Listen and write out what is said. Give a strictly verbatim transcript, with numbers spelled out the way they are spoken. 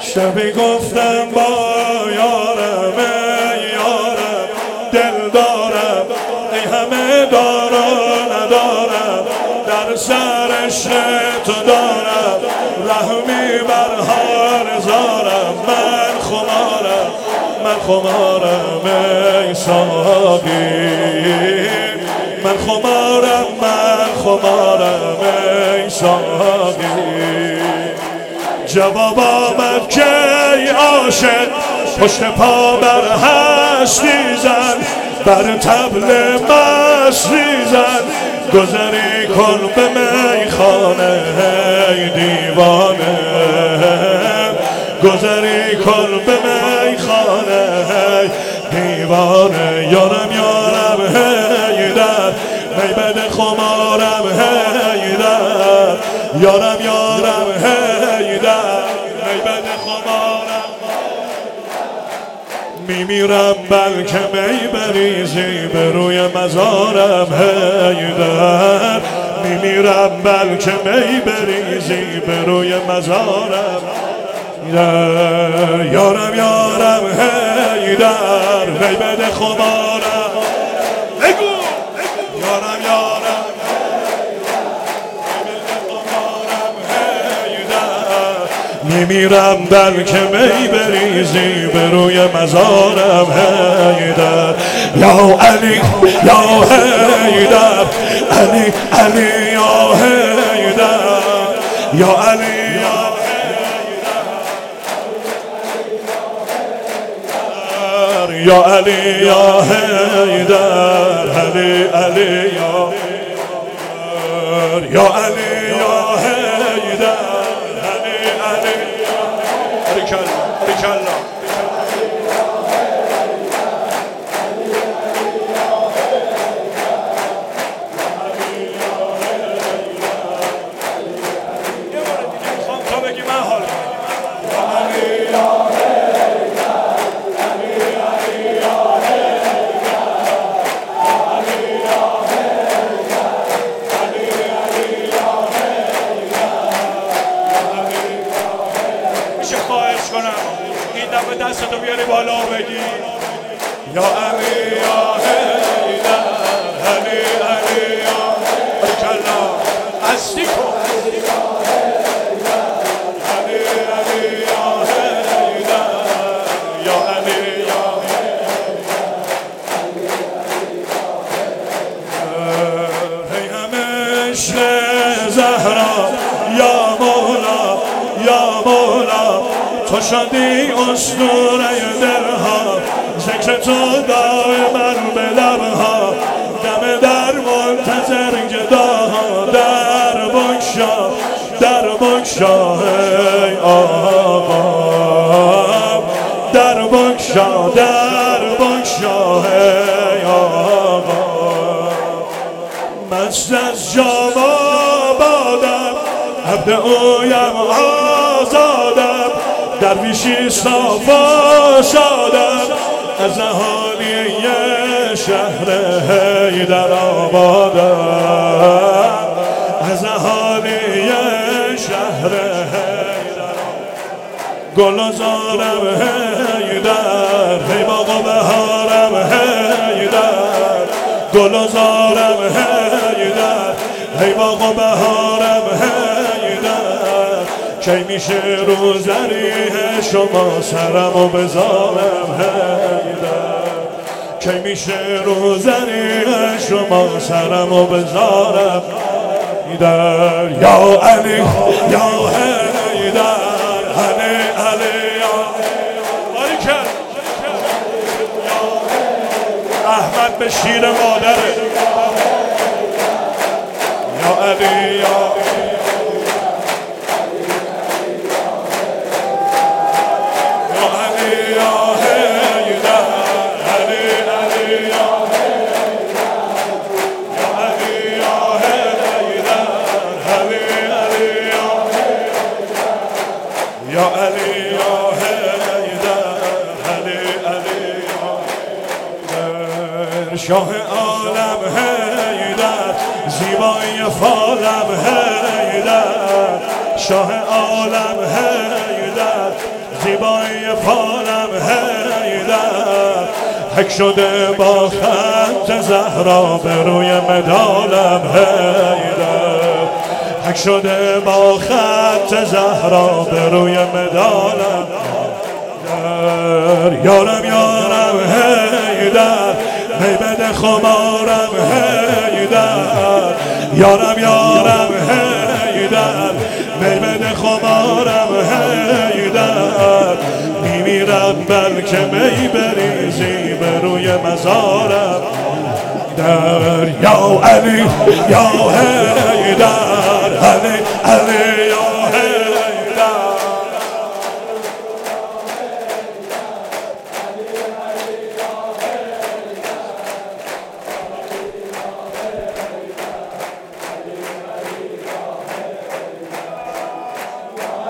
شبی گفتم با یارم ای یارم دل دارم ای همه دارا ندارم در سر عشق تو دارم رحمی بر حال زارم من خمارم من خمارم ای ساقی من خمارم من خمارم ای ساقی جواب آمد که ای عاشق پشت پا بر هستی زن بر طبل مستی زن گذری کن به میخانه ای دیوانه گذری کن به میخانه ای دیوانه یارم یارم هی در می بده خمارم هی در یارم یارم هی در می بده خمارم میمیرم بلکه می بریزی به روی مزارم هی در میمیرم بلکه می بریزی به روی مزارم در یارم یارم هی در می بده خمارم بگو یارم یارم میمیرم بلکه می بریزی به روی مزارم حیدر یا علی یا حیدر علی علی یا حیدر یا علی یا حیدر یا علی یا حیدر علی علی یا یا علی یا حیدر دستتو بیاری بالا بگی یا علی یا حیدر علی علی یا بارکالله هستی کن علی علی یا حیدر یا علی یا حیدر ای همه عشق زهرا یا مولا یا مولا تو شدی اسطوره دلها ذکر تو دائما به لبها دم در منتظر گداها در بگشا در بگشا ای آقا در بگشا در بگشا ای آقا مست از جام آبادم عبد اویم آزادم درویشی صافا شادم از اهالی شهر حیدر آبادم از اهالی شهر حیدر گلزارم حیدر هی باغ و بهارم حیدر گلزارم حیدر هی باغ و بهارم حیدر کی میشه روزریه شما سرمو بذارم حیدر کی میشه روزریه شما سرمو بذارم حیدر یا علی یا حیدر علی علی یا باریکن احمد به شیر مادره یا علی یا یا علی یا حیدر علی علی یا شاه عالم حیدر زیبای فالم حیدر شاه عالم حیدر فالم حیدر حک شده با خط زهرا به روی مدالم حیدر حک شده با خط زهرا به روی مدالم حیدر یارم یارم حیدر می بده خمارم حیدر یارم یارم حیدر می بده خمارم حیدر میمیرم بلکه می بریزی به روی مزارم در یا علی یا حیدر علی علی یا